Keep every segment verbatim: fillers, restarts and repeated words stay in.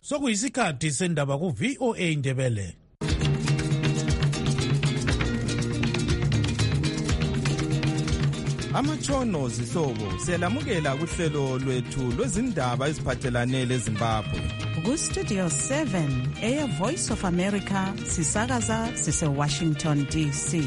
Sokuyisikhathi sendaba ku V O A Ndebele. Amatshono zihlobo siyalamukela kuhlelo lwethu lwezindaba eziphathelane leZimbabwe. Ku Studio seven, Air Voice of America, sisakaza sise Washington D C.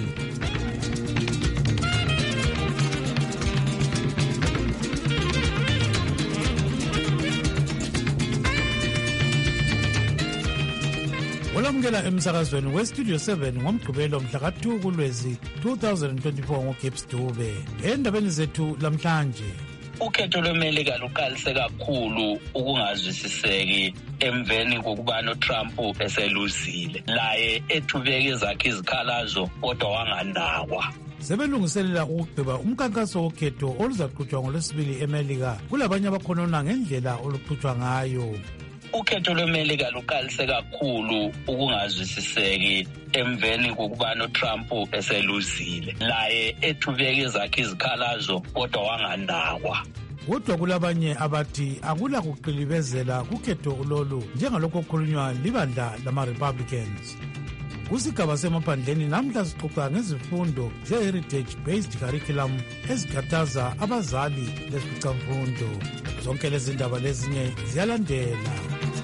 Olamukela emsakazweni weStudio seven ngomgqibelo mhla ka two kuLwezi twenty twenty-four ngoGibbs Dube. Endabeni zethu lamhlanje, ukhetho lweMelika luqalise kakhulu ukungazwisiseki emveni kokuba noTrump eseluzile. Laye ethubeke ezakhe izikhalazo kodwa wanganakwa. sebelungiselela ukugqiba umkhankaso wokhetho oluzaqhutshwa ngolwesibili eMelika. Kulabanye abakhonona ngendlela oluqhutshwa ngayo. Ukhetho lweMelika luqalise kakhulu ukungazwisiseki emveni kokuba noTrump eseluzile. Laye ethubeke ezakhe izikhalazo kodwa wanganakwa. Kodwa kulabanye abathi akula kuqilibezela kukhetho lolu njengalokho okukhulunywa libandla lama-Republicans. Kusigaba semaphandleni namhla sixoxa ngezifundo ze-heritage based curriculum ezikhathaza abazali lesificafundo. Zonke lezi ndaba lezinye ziyalandela.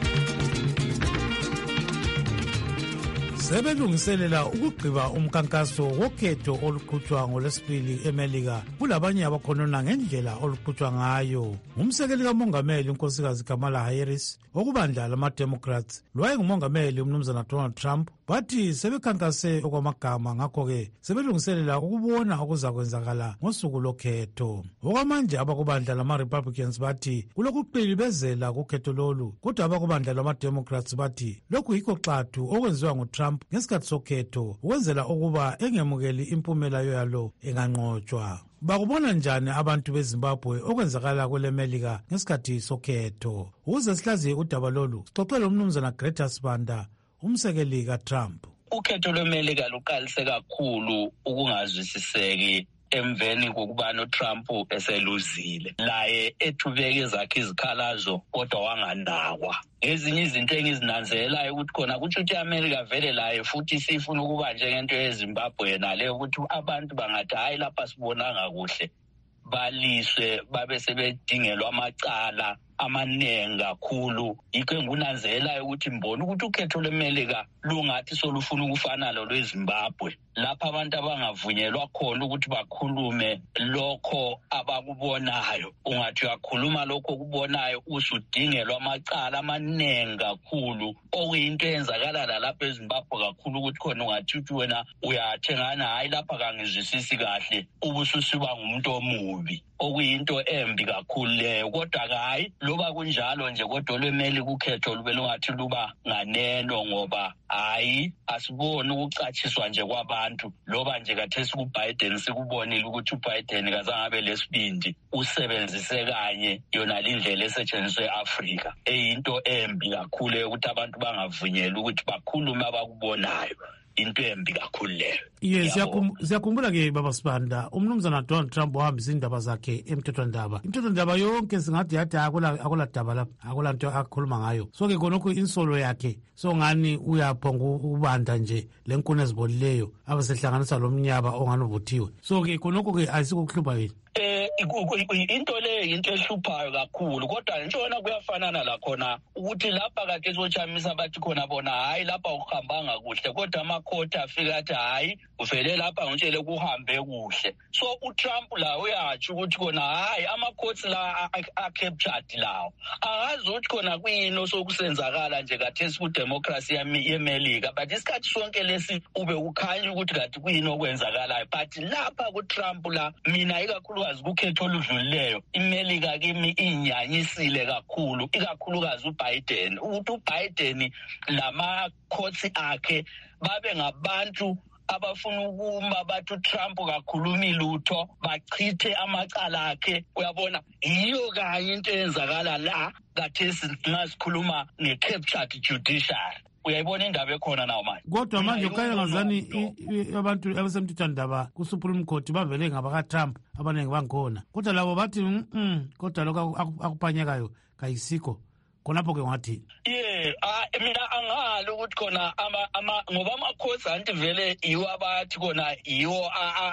Sebelungiselela ukugqiba umkhankaso wokhetho oluqhutshwa ngolwesibili eMelika. Kulabanye abakhonona ngendlela oluqhutshwa ngayo. Umsekeli kamongameli unkosikazi Kamala Harris okubandla lama-Democrats lwayengumongameli umnumzana Donald Trump bathi sebekhankase okwamagama, ngakho-ke sebelungiselela ukubona okuzakwenzakala ngosuku lokhetho. Okwamanje abakubandla lama-Republicans bathi kulokuqilibezela kukhetho lolu, kodwa abakubandla lama-Democrats bathi lokhu yikho xathu okwenziwa nguTrump ngesikhathi sokhetho ukwenzela ukuba engemukeli impumela yoyalo enganqotshwa. Bakubona njani abantu beZimbabwe okwenzakala kweleMelika ngesikhathi sokhetho? Ukuze sihlaziye udaba lolu, sixoxele umnumzana Greta Sibanda, umsekeli kaTrump. Ukhetho lweMelika luqalise kakhulu ukungazwisiseki emveni kokuba noTrump eseluzile. Laye ethubeke ezakhe izikhalazo kodwa wanganakwa. Ezinye izinto engizinanzelayo ukuthi khona kuthi ukuthi iAmerica vele laye futhi sifuna ukuba njengento yeZimbabwe nale ukuthi abantu bangathi hayi lapha sibonanga kuhle, baliswe babe sebedingelwa amacala amaningi kakhulu. Yikho engunanzelayo ukuthi mbona ukuthi ukhetho lweMelika lungathi solufuna ukufana lolweZimbabwe, lapha abantu abangavunyelwa khona ukuthi bakhulume lokho abakubonayo. Ungathi uyakhuluma lokho okubonayo usudingelwa amacala amaningi kakhulu, okuyinto eyenzakala lapha eZimbabwe kakhulu ukuthi khona ungathi uthi wena uyathengana hayi lapha kangizwisisi kahle ubususiba ngumuntu omubi, okuyinto embi kakhulu leyo. Kodwa hayi loba kunjalo nje kodwa lweMelika ukhetho lube lungathi luba nganeno, ngoba hayi asiboni ukucachiswa nje kwabantu. Loba nje kathesi kuBiden sikubonile ukuthi uBiden kazangabe lesibindi usebenzise kanye yona indlela esetshenziswe eAfrika, eyinto embi kakhulu ukuthi abantu bangavunyelwa ukuthi bakhulume abakubonayo. Into embi kakhulu leyo. Yes, siyakhumbula ke baba Sibanda, umnumzana Donald Trump wahambisa indaba zakhe emthethwandaba. Imthethwandaba yonke singathi yathi akula akula daba lapha, akula nto akukhuluma ngayo. So ke khonokho insolo yakhe so ngani uyaphonga ubanda nje lenkuni ezibolileyo abasehlanganisa lomnyaba ongani uvuthiwe. So ke khonokho ke ayisikuhlupha yini. Eh into le into ehluphayo kakhulu, kodwa ntshona kuyafanana la khona ukuthi lapha kade sochamisa bathi khona bona hayi lapha ukuhambanga kuhle, kodwa amakhoti afika athi hayi uvele lapha ngitshele kuhambe kuhle. So uTrump la uyatsho ukuthi khona hayi amakhoti la a-captured lawo akazi ukuthi khona kuyini osokusenzakala nje kathesi kudemocracy yeMelika, but isikhathi sonke lesi ube ukhanya ukuthi kade kuyini okwenzakalayo. But lapha kuTrump la mina ikakhulu ukhetho oludlulileyo iMelika kimi inyanyisile kakhulu, ikakhulukazi uBiden. Ukuthi uBiden lama courts akhe babe ngabantu abafuna ukuma bathi uTrump kakhulumi lutho, bachithe amacala akhe. Uyabona yiyo kanye into eyenzakala la kathesi ngasikhuluma nge-captured judiciary. Uyayibona indaba ekhona nawo manje. Kodwa manje ukhaya ngazani abantu abasemthethwandaba kuSupreme Court bavele ngabakaTrump abaningi bangikhona, kodwa labo bathi mm kodwa lokho akuphanyekayo kayisikho khonapho ke ngathi yeah ah mina angalo ukuthi khona ama ama ngoba amakhosi anti vele yiwo abathi khona yiwo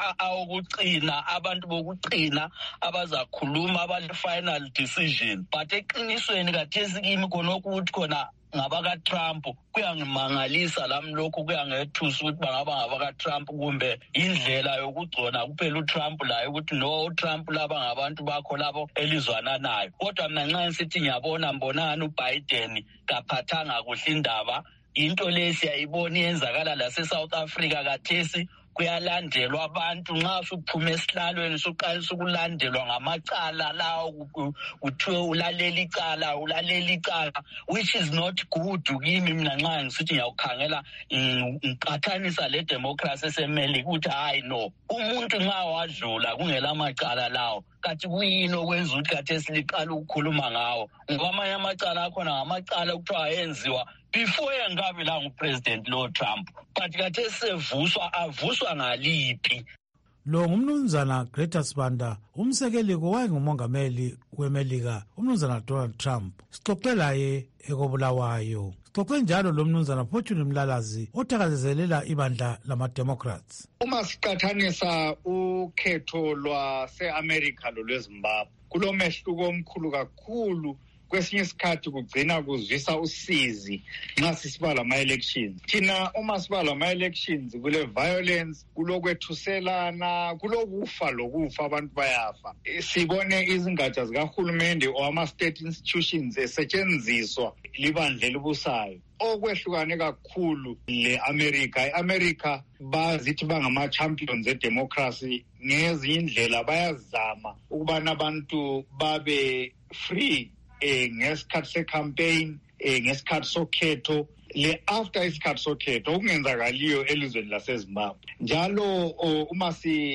awukucina abantu bokucina abazakhuluma aba final decision but eqinisweni kathesi kimi khona ukuthi khona ngabaka Trump kuyangimangalisa lami lokho kuyangethusa ukuthi bangaba ngabaka Trump kumbe indlela yokugcona kuphela uTrump la ukuthi no Trump laba ngabantu bakho labo elizwana nayo kodwa mina nxa ngithi ngiyabona mbonana uBiden kaphathanga kuhle indaba into lesiyayibona iyenzakala la eSouth Africa kathesi kuyalandelwa abantu nxa usuphuma esihlalweni usuqalisa ukulandelwa ngamacala lawo uthiwe ulalela icala ulalela icala which is not good kimi mina nxa ngisithi ngiyawukhangela ngiqathanisa le democracy esemeli ukuthi hayi no umuntu nxa wadlula kungela amacala lawo kathi kuyini okwenza ukuthi kathesi liqala ukukhuluma ngawo ngoba amanye amacala akhona ngamacala okuthiwa yenziwa before engabe la ngupresident lo Trump but kathesi sevuswa avuswa ngaliphi lo ngumnumzana Greta Sibanda umsekeli kowayengumongameli weMelika umnumzana Donald Trump sixoxela ye ekobulawayo sixoxe njalo lo mnumzana Fortune Mlalazi othakazelela ibandla lama-Democrats. Uma siqathanisa ukhetho lwase-America lolweZimbabwe kulo mehluko omkhulu kakhulu kwesinye isikhathi kugcina kuzwisa usizi nxa sisibala ama-elections. Thina uma sibala ama-elections kule violence, kulokwethuselana, kulokufa lokufa abantu bayafa. Sibone izingatsha zikahulumende or ama-state institutions esetshenziswa libandla elibusayo. Okwehlukane kakhulu le-America. I-America bazithi bangama-champions e-democracy ngezinye indlela bayazama ukubana abantu babe free eh ngesikhathi se-campaign eh ngesikhathi sokhetho le after isikhathi sokhetho okungenzakaliyo elizweni laseZimbabwe. Njalo uma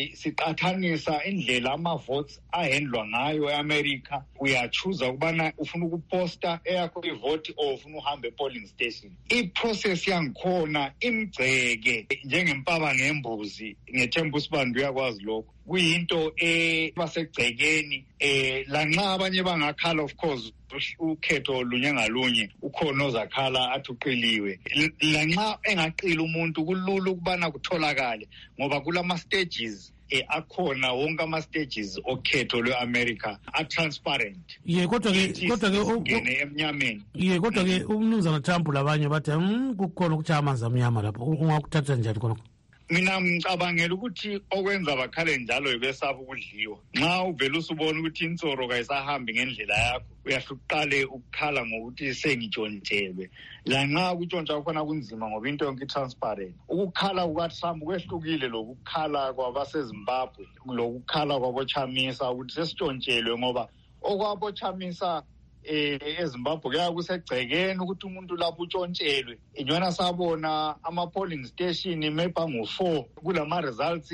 siqathanisa indlela ama-votes ahendlwa ngayo e-America uyachuza ukubana ufuna ukuposta eyakho ivote or ufuna uhambe e-polling station. I-process yangikhona imgceke njengempaba ngembuzi ngethemba uSibanda uyakwazi lokho. Kuyinto ebasegcekeni eh lanxa abanye bangakhala of course ukhetho lunye ngalunye ukhona ozakhala athi uqiliwe lanxa engaqila umuntu kulula ukubana kutholakale ngoba kulama stages eh akhona wonke ama stages okhetho lweAmerica a transparent. Ye kodwa ke kodwa ke ungene emnyameni. Ye kodwa ke umnumzana Trump labanye bathi kukhona ukuthi amanzi amnyama lapho ungakuthatha njani khona? Mina ngicabangela ukuthi okwenza bakhale njalo ibesaba ukudliwa. Nxa uvela usubona ukuthi insoro kayisahambi ngendlela yakho uyahluqale ukukhala ngokuthi sengitshontshelwe. La nxa ukutshontsha khona kunzima ngoba into yonke transparent. Ukukhala kukaTrump kwehlukile lokukhala kwabaseZimbabwe lokukhala kwaboChamisa ukuthi sesitshontshelwe ngoba okwaboChamisa eh eZimbabwe kuya kusegcekeni ukuthi umuntu lapho utshontshelwe njana sabona ama polling station maybe ngo four kulama results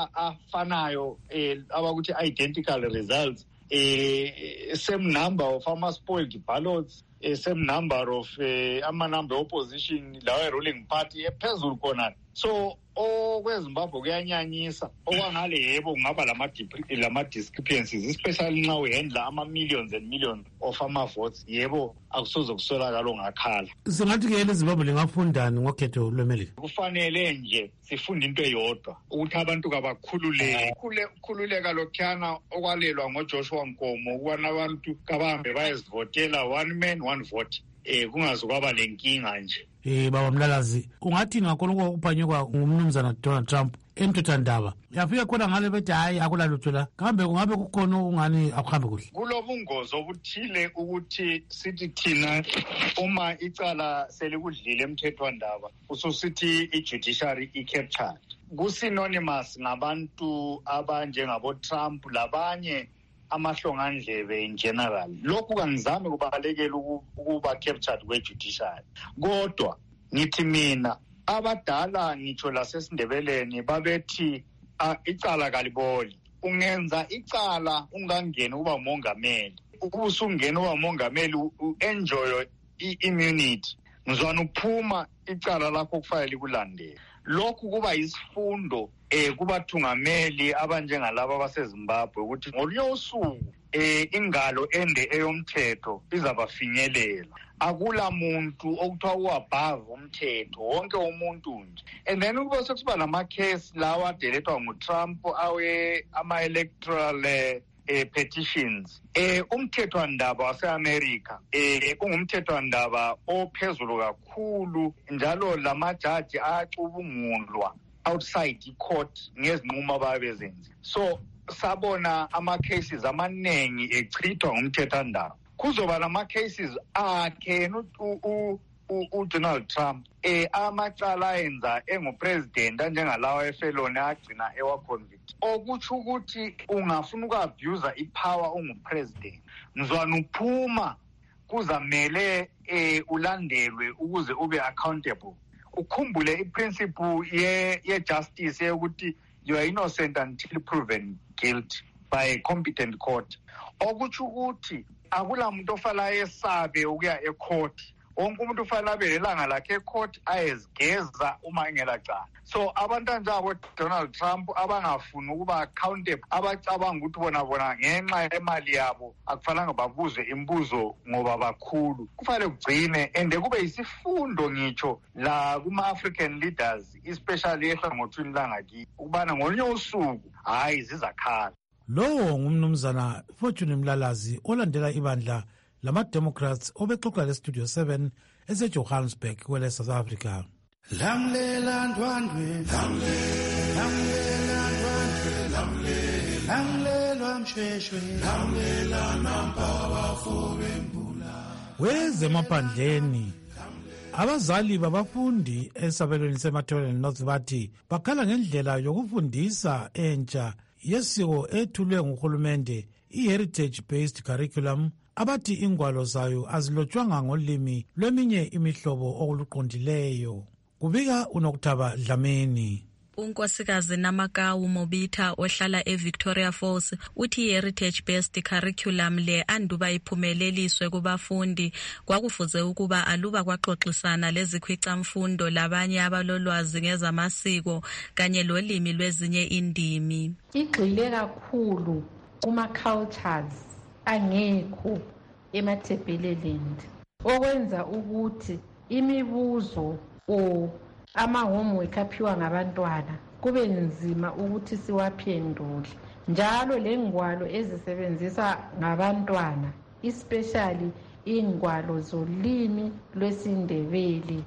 afanayo eh abakuthi identical results eh same number of ama spoiled ballots eh same number of eh ama number opposition lawa ruling party ephezulu khona. So okweZimbabwe kuyanyanyisa okwangale yebo kungaba lama lama discrepancies especially nxa uhandla ama millions and millions of ama votes yebo akusoze kusolakala ongakhala. Singathi ke leZimbabwe lingafundani ngokhetho lweMelika? Kufanele nje sifunde into eyodwa ukuthi abantu kabakhululeke khululeka lokhana okwalelwa ngoJoshua Nkomo ukwana abantu kabahambe bayezivotela one man one vote eh kungaze kwaba lenkinga nje. Eh baba Mlalazi ungathi ngakho ukuphanyekwa ngumnumzana Donald Trump emthethwandaba yafika khona ngale bethi hayi akulalutho la kambe kungabe kukhona ungani akuhambe kuhle kulobungozi obuthile ukuthi sithi thina uma icala selikudlile emthethwandaba ususithi ijudiciary i-captured kusinonymous ngabantu abanjengabo Trump labanye amahlongandlebe in general. Lokhu kangizami kubalekela ukuba captured kwe-judiciary. Kodwa ngithi mina abadala ngitsho lasesindebeleni babethi icala kaliboli. Ungenza icala ungangena uba mongameli. Ubusungena uba mongameli u-enjoy i-immunity. Ngizwana ukuphuma icala lakho kufanele kulandele. Lokhu kuba isifundo eh kubathungameli abanjengalabo abaseZimbabwe ukuthi ngolunye usuku eh ingalo ende eyomthetho izabafinyelela. Akula muntu okuthiwa uabove umthetho, wonke umuntu nje. And then kube sekuba lama-case lawa adelethwa nguTrump awe ama-electoral eh, petitions. Eh umthethwandaba wase-America eh ungumthethwandaba ophezulu kakhulu, njalo lamajaji ayacubungulwa outside i-court ngezinqumo ababezenzi. So sabona ama-cases amaningi echithwa ngumthethwandaba. Kuzoba lama-cases akhe uDonald Trump eh amacala enza engupresident njengalawa efeloni agcina ewa-convict. Okutsho ukuthi ungafuna uku-abuse ipower ungupresident, mzwana uphuma kuzamele eh ulandelwe ukuze ube accountable. Ukhumbule iprinciple ye ye justice ukuthi you are innocent until proven guilty by a competent court. Okutsho ukuthi akula muntu ofala esabe ukuya ecourt. Wonke umuntu ufana abe lelanga lakhe ecourt ayezigeza uma engelacala. So abantu njabo Donald Trump abangafuni ukuba accountable, abacabanga ukuthi bona bona ngenxa yemali yabo akufanele babuze imibuzo ngoba bakhulu, kufanele kugcine ende kube isifundo ngitsho la kuma African leaders, especially ehlangothini langaki, ukubana ngolunye usuku hayi zizakhala. Lowo ngumnumzana Fortune Mlalazi olandela ibandla lama-Democrats obexoxa le-Studio seven ese-Johannesburg kwele South Africa. Lamlela ndwandwe, lamlela ndwandwe, lamlela mshweshwe, lamlela nampawa fobembula. Wezemaphandleni abazali babafundi esabelweni seMathebeleni North bathi bakhala ngendlela yokufundisa entsha yesiko ethulwe nguhulumende i-heritage based curriculum, abathi ingwalo zayo azilotshwanga ngolimi lweminye imihlobo okuluqondileyo. Kubika uNokuthaba Dlamini. Unkosikazi Namakawu Mobitha ohlala eVictoria Falls uthi i-heritage based curriculum le anduba iphumeleliswe kubafundi kwakufuze ukuba aluba kwaxoxisana lezikhwicamfundo labanye abalolwazi ngezamasiko kanye lolimi lwezinye indimi. Igxile kakhulu kuma cultures angekho eMathebeleleni okwenza ukuthi imibuzo o ama-homework aphiwa ngabantwana kube nzima ukuthi siwaphendule. Njalo lengwalo ezisebenzisa ngabantwana, especially ingwalo zolimi lwesiNdebele,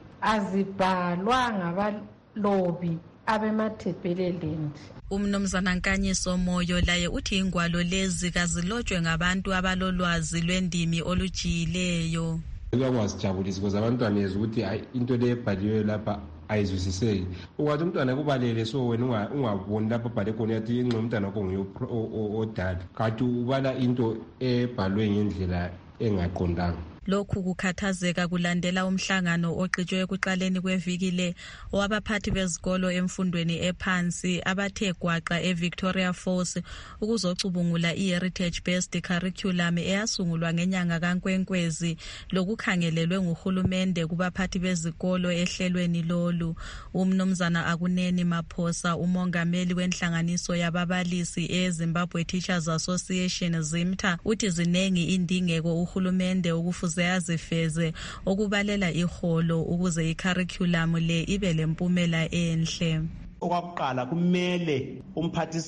azibhalwa ngabalobi abemathebeleleni. Umnumzana Nkanyiso Moyo laye uthi ingwalo lezi kazilotshwe ngabantu abalolwazi lwendimi olujiyileyo. Kwasijabulisa because abantwana yezwa ukuthi into le ebhaliwe lapha ayizwisiseki. Ukwathi umntwana kubalele so wena ungaboni lapho bhale khona yathi ingqondo umntwana wakho nguye odala. Kanti ubala into ebhalwe ngendlela engaqondanga. Lokhu kukhathazeka kulandela umhlangano oqhutshwe ekuqaleni kweviki le owabaphathi bezikolo emfundweni ephansi abathe gwaqa eVictoria Falls ukuzocubungula i-heritage based curriculum eyasungulwa ngenyanga kaNkwenkwezi lokukhangelelwe nguhulumende kubaphathi bezikolo ehlelweni lolu. Umnumzana Akuneni Maphosa umongameli wenhlanganiso yababalisi eZimbabwe Teachers Association ZIMTA uthi zinengi indingeko uhulumende ukufuza yazifeze okubalela iholo ukuze i-curriculum le ibe lempumela enhle. Okwakuqala kumele umphathi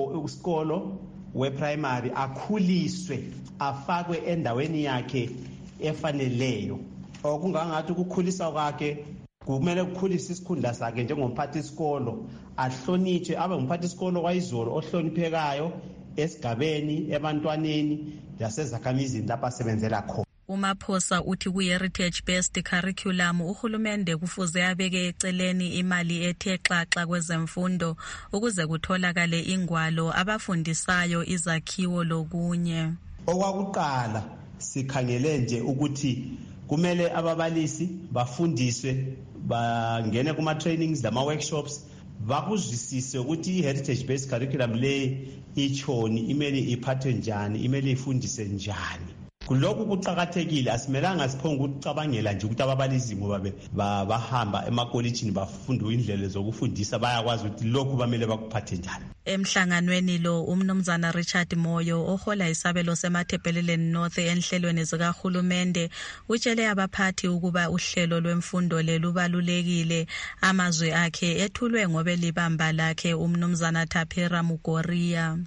isikolo we-primary akhuliswe afakwe endaweni yakhe efaneleyo. Okungangathi ukukhulisa kwakhe kumele kukhulisa isikhundla sakhe njengomphathi isikolo, ahlonitshwe abe ngumphathi isikolo wayizolo ohloniphekayo esigabeni, ebantwaneni lasezakhamizini lapho asebenzela khona. Umaphosa uthi ku-heritage based curriculum uhulumende kufuze abeke eceleni imali ethe xaxa kwezemfundo ukuze kutholakale ingwalo abafundisayo izakhiwo lokunye. Okwakuqala sikhangele nje ukuthi kumele ababalisi bafundiswe, bangene kuma trainings lama workshops, bakuzwisise ukuthi i-heritage based curriculum le ichoni, imele iphathwe njani, imele ifundise njani. Kulokhu kuqakathekile, asimelanga siphonge ukucabangela nje ukuthi ababalisi ngoba bahamba emakolitshini bafunda indlela zokufundisa bayakwazi ukuthi lokhu bamele bakuphathe njani. Emhlanganweni lo umnumzana Richard Moyo ohola isabelo seMathebheleleni North enhlelweni zikahulumende utshele abaphathi ukuba uhlelo lwemfundo lelubalulekile. Amazwi akhe ethulwe ngobe libamba lakhe umnumzana Taphera Mugoria.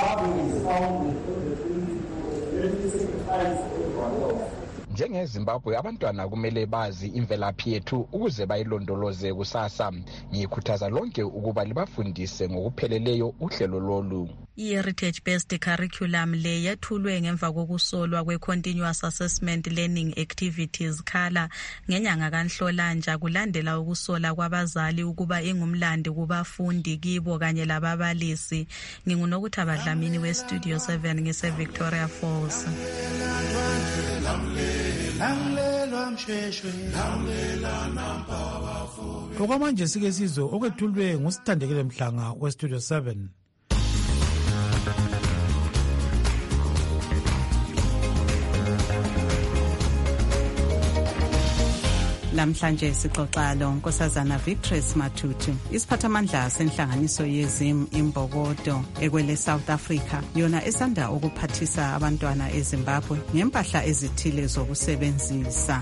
NjengeZimbabwe abantwana kumele bazi imvelaphi yethu ukuze bayilondoloze kusasa. Ngikhuthaza lonke ukuba libafundise ngokupheleleyo uhlelo lolu. I-Heritage Based Curriculum le yethulwe ngemva kokusolwa kwe-Continuous Assessment Learning Activities Khala ngenyanga kaNhlolanja kulandela ukusola kwabazali ukuba ingumlandi kubafundi kibo kanye lababalisi. Ngingunokuthaba Dlamini we-Studio seven ngise Victoria Falls. Okwamanje sike sizwe okwethulwe ngusithandekile Mhlanga we-Studio seven. Lamhlanje sixoxa lo Nkosazana Victress Mathuthi, isiphathamandla senhlanganiso yezim imbokodo ekwele South Africa, yona esanda ukuphathisa abantwana eZimbabwe ngempahla ezithile zokusebenzisa.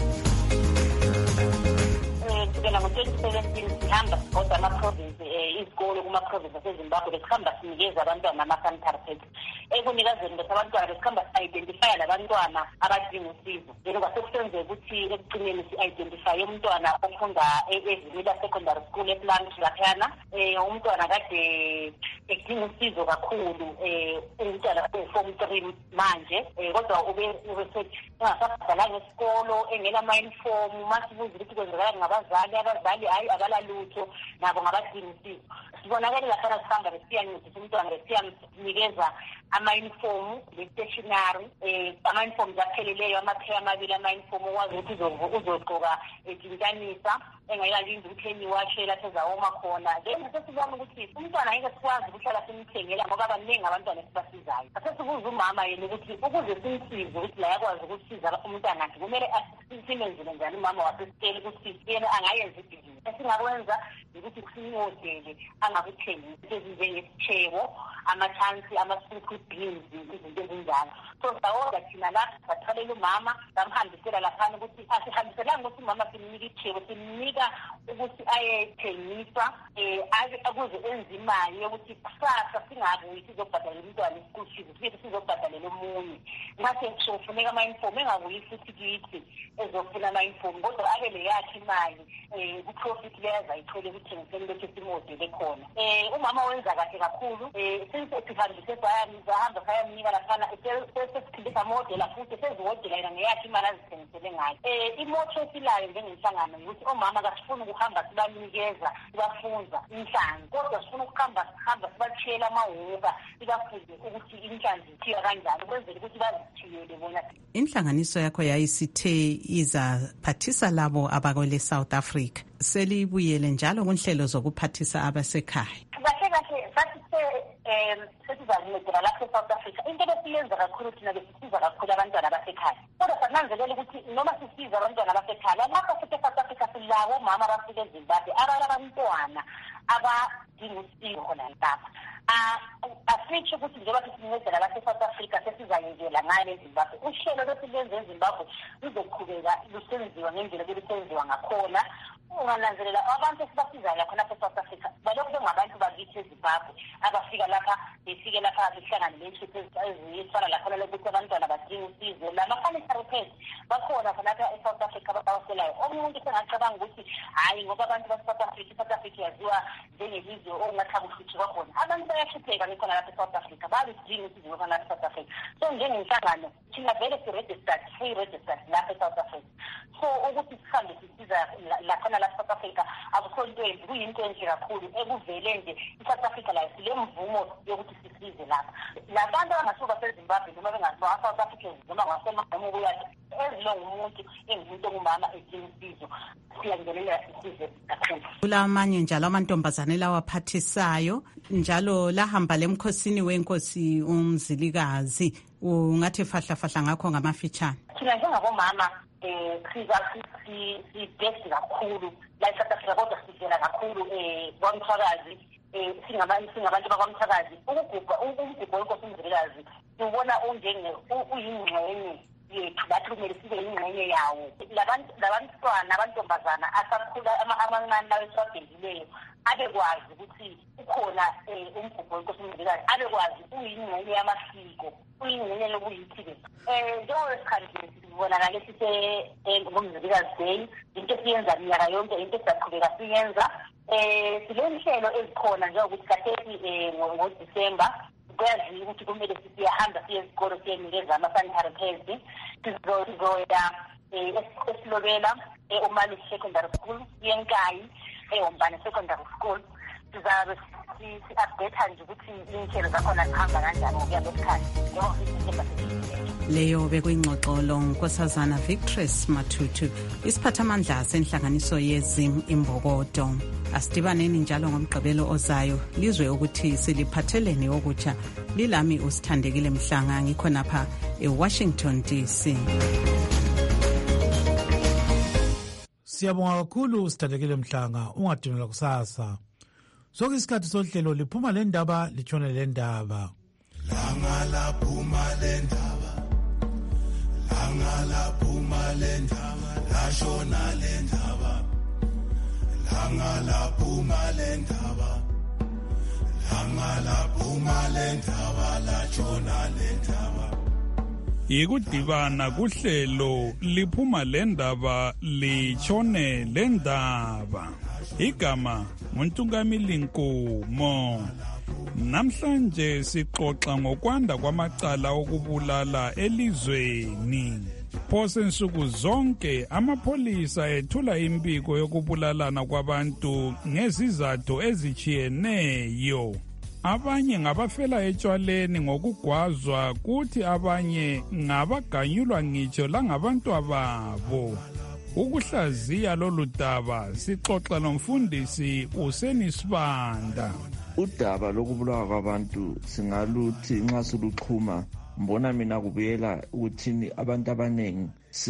Kusukela ngo-twenty seventeen sihamba sibhoda ama-province izikolo kuma-province aseZimbabwe besikhamba sinikeza abantwana ama-sanitary pads. Ekunikezeni bese abantwana besikhamba si-identifya labantwana abadinga usizo. Njengoba sekusenzeka ukuthi ekugcineni si-identifye umntwana ofunda eVilila Secondary School ePlant laphayana, umntwana kade edinga usizo kakhulu, umntwana form three manje, kodwa ube ubesethi engasabhadalanga esikolo engenama-uniform. Masibuza ukuthi kwenzekani ngabazali, abazali hayi abalalutho nabo ngabadinga usizo. Sibonakele laphana sihamba besiyancedisa umntwana besiyamnikeza ama-uniform le-stationary, ama-uniform apheleleyo amaphela amabili ama-uniform owazi ukuthi uzogqoka etintanisa engayalinda ukuthi eniwashe lapho ezawoma khona. Then sesibona ukuthi umntwana ngeke sikwazi ukuhlala simthengela ngoba abaningi abantwana esibasizayo. Sesibuza umama yena ukuthi ukuze simsize ukuthi la yakwazi ukusiza umntwana akhe kumele simenzele njani umama wasesiteli ukuthi yena angayenza ibhizinisi. Esingakwenza ukuthi simodele angakuthengisi ezinjengesitheko, amathansi, ama-sweet beans, izinto ezinjalo. So sawoda thina lapha sathalela umama samhambisela laphana ukuthi asihambiselanga ukuthi umama simnika itheko, simnika ukuthi ayethengisa akuze enze imali yokuthi kusasa singabuyi sizobhadalela umntwana i-school fees, sibe sizobhadalela omunye. Ngase kuzofuneka ama-uniform engabuyi futhi kithi ezofuna ama-uniform kodwa abe le yakhe imali ku-profit leyo azayithole ekuthengiseni lokhu esimodele khona. Umama wenza kahle kakhulu, sihambise sahamba sayamnika laphana sesiphindisa amodela futhi seziwodela yena ngeyakhe imali azithengisele ngayo. Imoto esilayo njengenhlangano ukuthi omama kasifuni ukuhamba sibanikeza sibafunza inhlanzi, kodwa sifuna ukuhamba sihamba sibatshiyela amahhuka sibafunze ukuthi inhlanzi ithiwa kanjani ukwenzela ukuthi bazithiyele bona. Inhlanganiso yakho yayisithe izaphathisa labo abakwele South Africa. Selibuyele njalo kunhlelo zokuphathisa abasekhaya. Kahle kahle sathi sesizazincedela lapho eSouth Africa. Into besiyenza kakhulu thina besisiza kakhulu abantwana abasekhaya. Kodwa sananzelela ukuthi noma sisiza abantwana abasekhaya lapho futhi eSouth Africa silawo omama abafika eZimbabwe abalabantwana abadinga usizo khona lapha. Asitsho ukuthi njengoba sisincedela lapho eSouth Africa sesizayenzela ngale eZimbabwe. Uhlelo lwesilenze eZimbabwe luzoqhubeka lusenziwa ngendlela belusenziwa ngakhona. Ungananzelela abantu esibasizayo lapha lapha eSouth Africa balokhu bengabantu bakithi eZimbabwe abafika lapha befike lapha behlangana nenhlupho ezifana lapha lokuthi abantwana badinga usizo. Lama-sanitary pads bakhona lapha eSouth Africa abawaselayo. Omuntu sengacabanga ukuthi hayi ngoba abantu baseSouth Africa iSouth Africa yaziwa njengelizwe okungathaba ukuhlutshwa khona. Abantu bayahlupheka bekhona lapha eSouth Africa balidinga usizo khona lapha eSouth Africa. So njengenhlangano thina vele si-registered, free registered lapha eSouth Africa. So ukuthi sihambe sisiza lakhona lapha eSouth Africa akukho into embi, kuyinto enhle kakhulu ekuvele nje iSouth Africa la sile mvumo yokuthi sisize lapha. Labantu abangasuka seZimbabwe noma bengasuka eSouth Africa noma ngasemagama okuyathi ezilonga umuntu engumuntu ongumama edinga usizo siyangenelela sisize kakhulu. Kulamanye njalo amantombazane lawa aphathisayo njalo lahamba lemkhosini wenkosi uMzilikazi ungathi fahla fahla ngakho ngamafitshane? Thina njengabomama um sibhesi kakhulu la eSouth Africa, kodwa sivela kakhulu um kwamthakazi, um singabantu bakwamthakazi. Ukugubha umgubho wenkosi uMzilikazi siwubona uyingxenye yethu, bathi kumele sibe yingxenye yawo. Labantwana abantombazana asakhula amancane lawo esiwabhendileyo abekwazi ukuthi ukhona umgubho wenkosi uMzilikazi, abekwazi uyingxenye yamasiko, uyingxenye lokuyithi-ke. Um njengowesikhathi sibonakale sisengomzilikazi Day, into esiyenza minyaka yonke, into esizaqhubeka siyenza. Um silenhlelo ezikhona njengokuthi kathesi um ngoDisemba kuyaziwa ukuthi kumele siyahamba siye ezikolo siyenikeza ama-sanitary pads. Sizoya esilobela e-Omani Secondary School, eNkayi e-Wombane Secondary School. Sizabe si-update nje ukuthi inhlelo zakhona zihamba kanjani ngokuya kwesikhathi. Leyo bekuyingxoxolo Nkosazana Victress Matutu, isiphathamandla senhlanganiso yezim imbokodo. Asidibaneni njalo ngomgqibelo ozayo lizwe ukuthi siliphatheleni okutsha. Lilami uSithandekile Mhlanga, ngikhonapha eWashington D C. Siyabonga kakhulu uSithandekile Mhlanga, ungadinela kusasa. Sonke isikhathi sohlelo liphuma le ndaba litshone le ndaba. Langa laphuma le ndaba, langa laphuma le ndaba, lashona le ndaba. Langa laphuma le ndaba, langa laphuma le ndaba, lashona le ndaba. Ikudibana kuhlelo liphuma le ndaba litshone le ndaba. Igama nguNtungamili Nkomo. Namhlanje sixoxa ngokwanda kwamacala okubulala elizweni. Phose nsuku zonke amapholisa ethula impiko yokubulalana kwabantu ngezizathu ezichiyeneyo. Abanye ngabafela etshwaleni ngokugwazwa, kuthi abanye ngabaganyulwa ngitsho langabantu ababo. Ukuhlaziya lolu daba sixoxa nomfundisi uSeni Sibanda. Udaba lokubulawa kwabantu singaluthi nxa siluxhuma, mbona mina kubuyela ukuthini abantu abanengi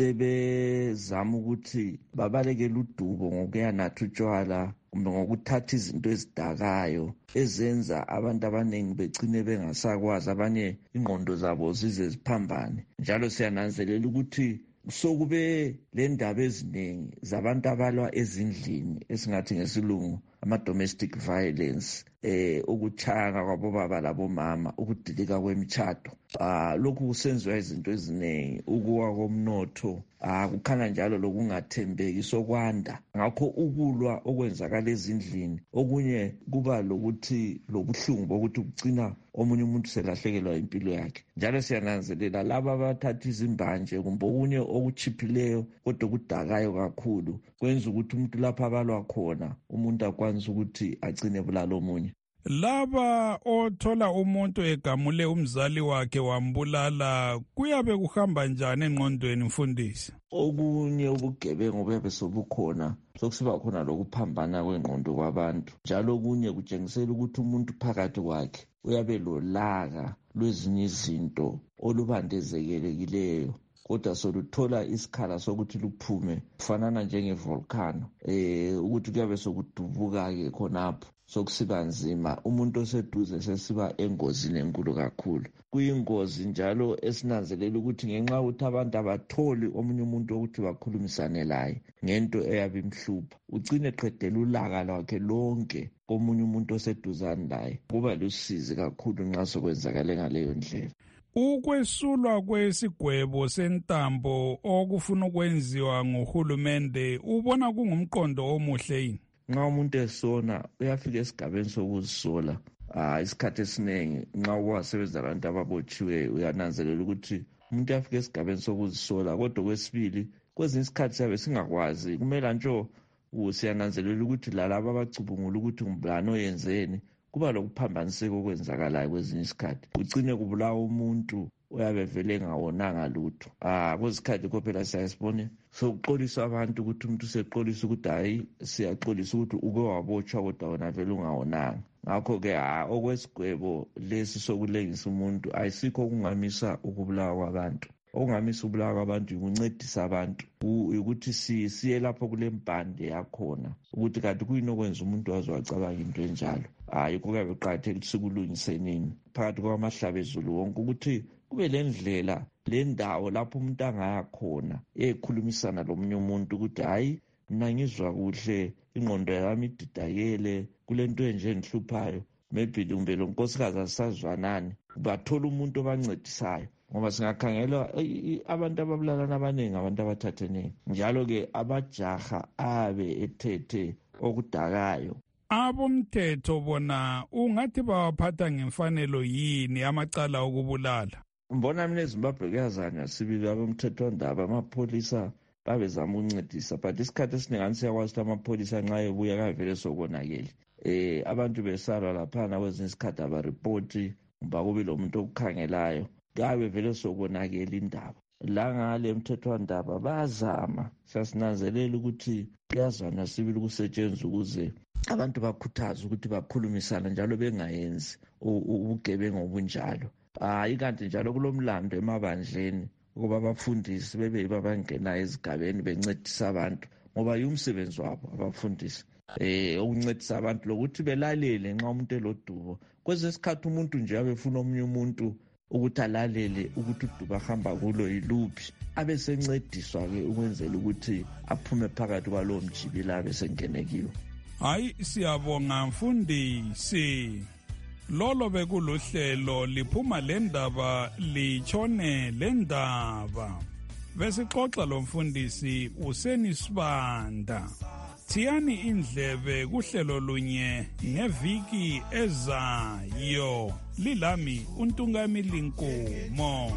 sebezama ukuthi babalekele udubo ngokuyanatha utshwala kumbe ngokuthatha izinto ezidakayo ezenza abantu abanengi begcine bengasakwazi, abanye ingqondo zabo zize ziphambane. Njalo siyananzelela ukuthi sokube le ndaba eziningi zabantu abalwa ezindlini esingathi ngesilungu ama-domestic violence, eh ukuchanga kwabobaba labomama, ukudilika kwemitshato. Ah lokhu kusenziwa izinto eziningi, ukuwa komnotho, ah kukhanya njalo lokungathembeki sokwanda. Ngakho ukulwa okwenzakala ezindlini, okunye kuba lokuthi lobuhlungu bokuthi ugcina omunye umuntu selahlekelwa impilo yakhe. Njalo siyananzelela laba abathatha izimbanje kumbe okunye okuchiphileyo kodwa kudakayo kakhulu, kwenza ukuthi umuntu lapha abalwa khona umuntu akwanisa ukuthi agcine bulalo omunye. Laba othola umuntu egamule umzali wakhe wambulala, kuyabe kuhamba njani engqondweni mfundisi? Okunye ubugebengu buyabe sobukhona, sokusiba khona lokuphambana kwengqondo kwabantu. Njalo okunye kutshengisela ukuthi umuntu phakathi kwakhe uyabe lolaka lwezinye izinto olubandezekelekileyo, kodwa soluthola isikhala sokuthi luphume kufanana njengevolcano, eh ukuthi kuyabe sokudubuka-ke khonapho sokusiba nzima. Umuntu oseduze sesiba engozini enkulu kakhulu. Kuyingozi njalo esinanzelela ukuthi ngenxa ukuthi abantu abatholi omunye umuntu ukuthi bakhulumisane laye ngento eyabe imhlupha, ugcine qedela ulaka lwakhe lonke komunye umuntu oseduzane laye. Kuba lusizi kakhulu nxa sokwenzakale ngaleyo ndlela. Ukwesulwa kwesigwebo sentambo okufuna ukwenziwa ngohulumende ubona kungumqondo omuhle yini? Nxa umuntu esona uyafika esigabeni sokuzisola. Ah isikhathi esiningi nxa uwasebenza abantu ababotshiwe uyananzelela ukuthi umuntu uyafika esigabeni sokuzisola, kodwa kwesibili kwezinye isikhathi siyabe singakwazi. Kumele nje usiyananzelela ukuthi lalabo abacubungula ukuthi ngubani oyenzeni, kuba lokuphambaniseka okwenzakalayo kwezinye isikhathi. Ugcine kubulawa umuntu uyabe vele ngawonanga lutho. Ah kuzikhathi kophela siyasibone sokuxolisa abantu ukuthi umuntu useqolisa ukuthi hayi siyaxolisa ukuthi uke wabotshwa kodwa wona vele ungawonanga. Ngakho ke okwesigwebo lesi sokulengisa umuntu ayisikho okungamisa ukubulawa kwabantu. Okungamisa ukubulawa kwabantu ukuncedisa abantu ukuthi siye lapho kule mpande yakhona ukuthi kanti kuyini okwenza umuntu wazwacabanga into enjalo. Hayi kuyabe kuqakathekile ukuthi sikulungisenini phakathi kwamahlabezulu wonke ukuthi kube le ndlela le ndawo lapho umuntu angaya khona ekhulumisana lomunye umuntu ukuthi hayi mina ngizwa kuhle ingqondo yami ididayele kulento enje enhluphayo maybe kumbe lo nkosikazi asazwanani bathola umuntu obancedisayo ngoba singakhangela abantu ababulalana abaningi abantu abathatheneyo njalo ke abajaha abe ethethe okudakayo. Abomthetho bona ungathi bawaphatha ngemfanelo yini amacala okubulala? Mbona mina eZimbabwe kuyazana sibili abomthetho ndaba amapholisa babezama ukuncedisa but isikhathi esiningana siyakwazi ukuthi amapholisa nxa ebuya kavele sokonakele. Eh abantu besala laphana kwezinye isikhathi abareport ngoba kube lo muntu okukhangelayo kabe vele sokonakele indaba. La ngale umthetho ndaba bazama sasinanzelela ukuthi kuyazana sibili kusetshenzwa ukuze abantu bakhuthaza ukuthi bakhulumisana njalo bengayenzi ubugebengu obunjalo. Hayi kanti njalo kulomlando emabandleni ukuba abafundisi bebe babangena ezigabeni bencedisa abantu ngoba yumsebenzi wabo abafundisi eh ukuncedisa abantu lokuthi belalele nxa umuntu elodubo. Kwezinye isikhathi umuntu nje abefuna omunye umuntu ukuthi alalele ukuthi uduba hamba kulo yiluphi abe sencediswa ke ukwenzela ukuthi aphume phakathi kwalowo mjibila besengenekiwe. Hayi siyabonga mfundisi. Lolo bekuluhlelo liphuma lendaba lichone lendaba. Besixoxa lo mfundisi uSenisibanda. Thiyani indlebe kuhlelo lunye ngeviki ezayo. Lilami uNtungamili Nkomo.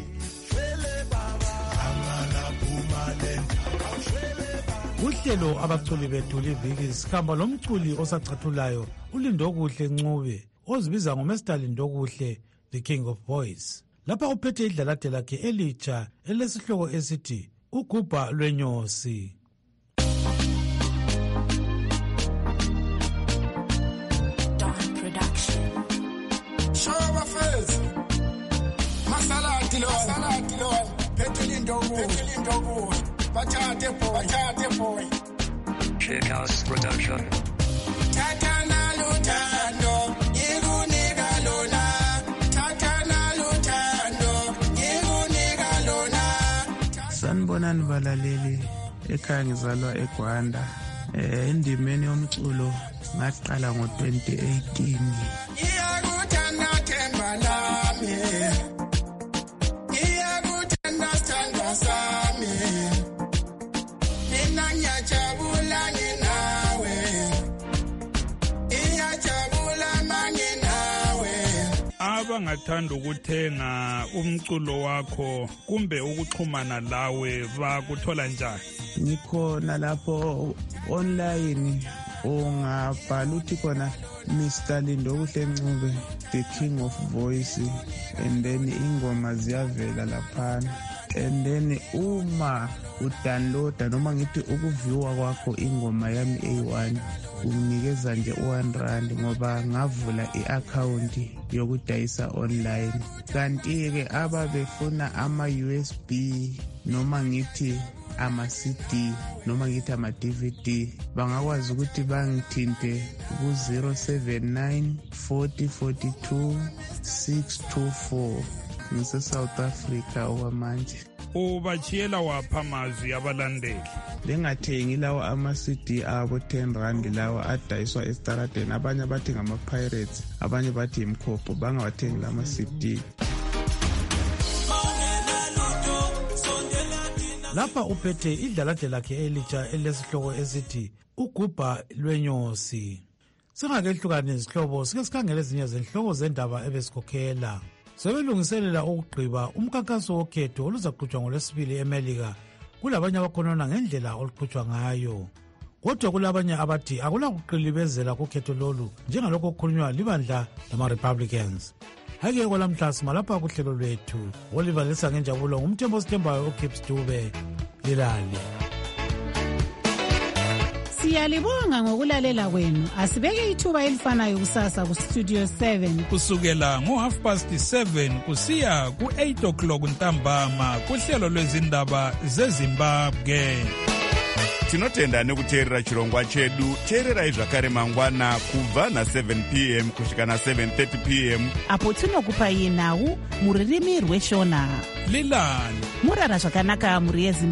Uhlelo abaculi bethu liviki sikhamba lomculi osacathulayo uLindo Kuhle Ncube ozibiza ngoMaster Lindo Kuhle the King of Boys. Lapha uphethe idlalade lakhe elitsha elesihloko esithi Ugubha Lwenyosi. Shakehouse Production. Tatana Lutando, Irunika Lona. Tatana Lutando, Irunika Lona. Sanibonani balaleli ekhaya ngizalwa eGwanda. Eh indimeni yomculo ngaqala ngo twenty eighteen. Iyakuthanda themba lami. Iyakuthanda sithanda sami. Mina ngiyajabula nginawe. Iyajabula manje nawe. Abangathanda ukuthenga umculo wakho kumbe ukuxhumana lawe bakuthola njani? Ngikhona lapho online ungabhala uthi khona Mister Lindo Kuhle Ncube the King of Voice and then ingoma ziyavela laphana and then uma udownloada noma ngithi ukuviewa kwakho ingoma yami A one unginikeza nje one rand ngoba ngavula i-account yokudayisa online. Kanti ke ababefuna ama U S B noma ngithi ama-C D noma ngithi ama-D V D bangakwazi ukuthi bangithinte ku zero seven nine forty forty-two six two four ngise-South Africa okwamanje. Ubachiyela wapha amazwi abalandeli? Bengathengi lawo ama-C D abo ten rand lawo adayiswa esitaradeni, abanye bathi ngama-pirates, abanye bathi imkhopho, bangawathengi lama-C D. Lapha uphethe idlalade lakhe elitsha elesihloko esithi Ugubha Lwenyosi. Singakehlukane izihlobo sike sikhangele ezinye zenhloko zendaba ebesikhokhela. Sebelungiselela ukugqiba umkhankaso wokhetho oluzaqhutshwa ngoLwesibili eMelika kulabanye abakhonona ngendlela oluqhutshwa ngayo. Kodwa kulabanye abathi akula kuqilibezela kukhetho lolu njengalokho okukhulunywa libandla lama-Republicans. hake kwalamhla simalapha kuhlelo lwethu Oliver lesa ngenjabulo ngumthembo sithembayo uKips Dube lilali. Siyalibonga ngokulalela kwenu. Asibeke ithuba elifanayo kusasa ku Studio seven kusukela ngo half past seven kusiya ku eight o'clock ntambama kuhlelo lwezindaba zeZimbabwe. Tinotenda nekuteerera chirongwa chedu. Teererai zvakare mangwana kubva na seven p m kusvika na seven thirty p m apo tinokupai nhau muririmi rweshona. Lilani murara zvakanaka muri yeZimbabwe.